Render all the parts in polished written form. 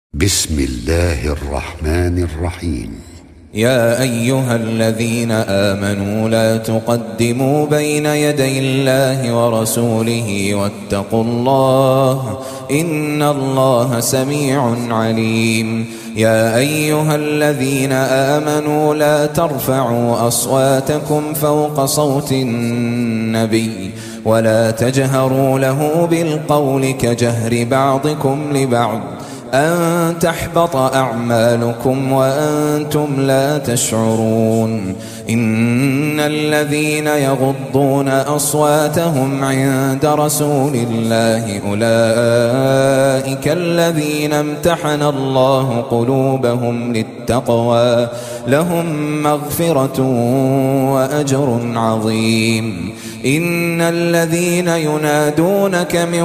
بسم الله الرحمن الرحيم. يا أيها الذين آمنوا لا تقدموا بين يدي الله ورسوله واتقوا الله إن الله سميع عليم. يا أيها الذين آمنوا لا ترفعوا أصواتكم فوق صوت النبي ولا تجهروا له بالقول كجهر بعضكم لبعض أن تحبط أعمالكم وأنتم لا تشعرون. إن الذين يغضون أصواتهم عند رسول الله أولئك الذين امتحن الله قلوبهم للتقوى لهم مغفرة وأجر عظيم. إن الذين ينادونك من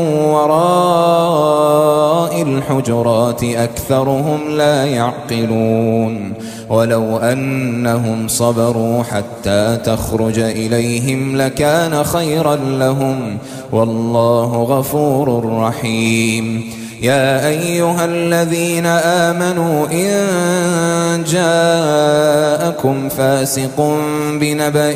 وراء الحجرات أكثرهم لا يعقلون. ولو أنهم صبروا حتى تخرج إليهم لكان خيرا لهم والله غفور رحيم. يا أيها الذين آمنوا إن جاءكم فاسق بنبأ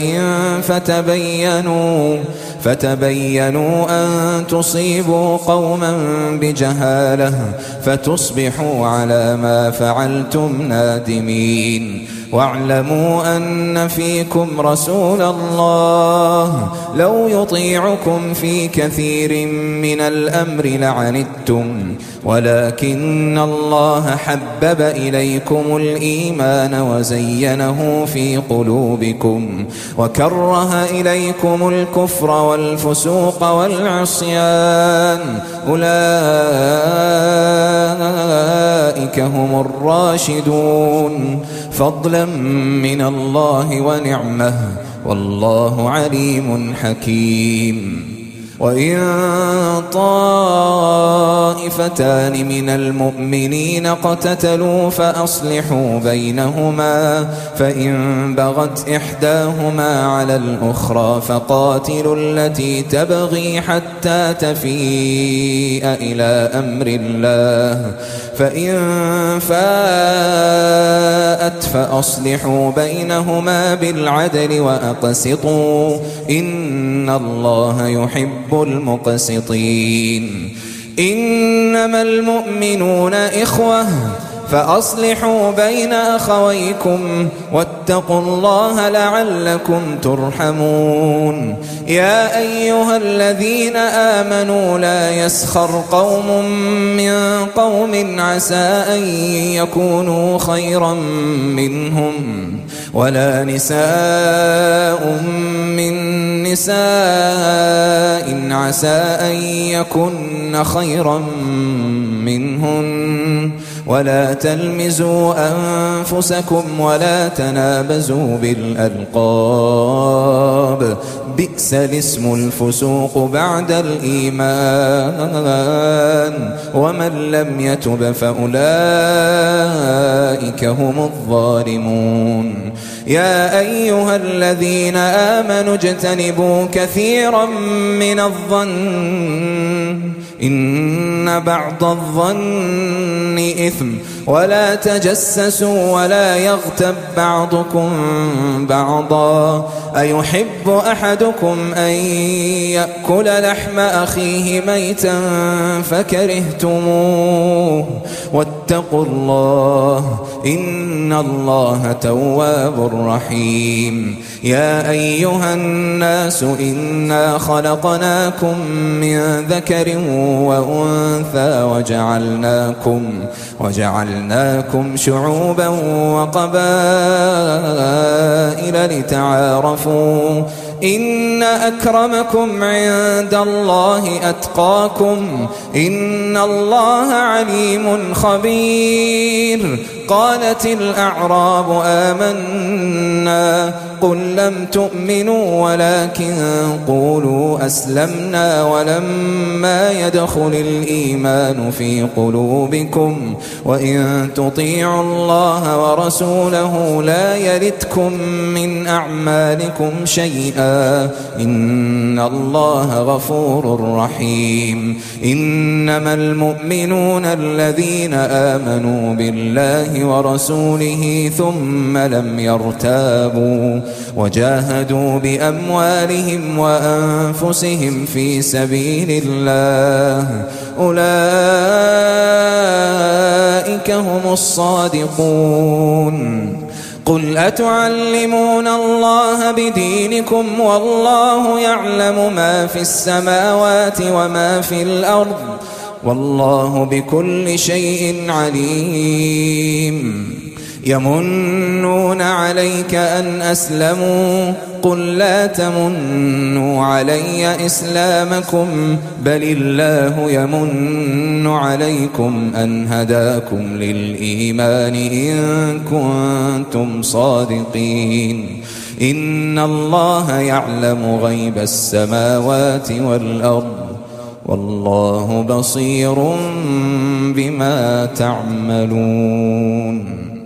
فتبينوا أن تصيبوا قوما بجهالة فتصبحوا على ما فعلتم نادمين. واعلموا أن فيكم رسول الله لو يطيعكم في كثير من الأمر لعنتم ولكن الله حبب إليكم الإيمان وزينه في قلوبكم وكره إليكم الكفر والفسوق والعصيان أولئك هم الراشدون فضلا من الله ونعمه والله عليم حكيم. وإن طائفتان من المؤمنين اقتتلوا فأصلحوا بينهما فإن بغت إحداهما على الأخرى فقاتلوا التي تبغي حتى تفيء إلى أمر الله فإن فاءت فأصلحوا بينهما بالعدل وأقسطوا إن الله يحب المقسطين. إنما المؤمنون إخوة فأصلحوا بين أخويكم واتقوا الله لعلكم ترحمون. يا أيها الذين آمنوا لا يسخر قوم من قوم عسى أن يكونوا خيرا منهم ولا نساء من نساء عسى أن يكن خيرا منهن ولا تلمزوا أنفسكم ولا تنابزوا بالألقاب بئس الاسم الفسوق بعد الإيمان ومن لم يتب فأولئك هم الظالمون. يا أيها الذين آمنوا اجتنبوا كثيرا من الظن إن بعض الظن إثم ولا تجسسوا ولا يغتب بعضكم بعضا أيحب أحدكم أن يأكل لحم أخيه ميتا فكرهتموه واتقوا الله إن الله تواب رحيم. يا أيها الناس إنا خلقناكم من ذكر وأنثى وجعلناكم شعوبا وقبائل لتعارفوا إن أكرمكم عند الله أتقاكم إن الله عليم خبير. قالت الأعراب آمنا قل لم تؤمنوا ولكن قولوا أسلمنا ولما يدخل الإيمان في قلوبكم وإن تطيعوا الله ورسوله لا يلتكم من أعمالكم شيئا إن الله غفور رحيم إنما المؤمنون الذين آمنوا بالله ورسوله ثم لم يرتابوا وجاهدوا بأموالهم وأنفسهم في سبيل الله أولئك هم الصادقون قل أتعلمون الله بدينكم والله يعلم ما في السماوات وما في الأرض والله بكل شيء عليم يمنون عليك أن أسلموا قل لا تمنوا علي إسلامكم بل الله يمن عليكم أن هداكم للإيمان إن كنتم صادقين إن الله يعلم غيب السماوات والأرض والله بصير بما تعملون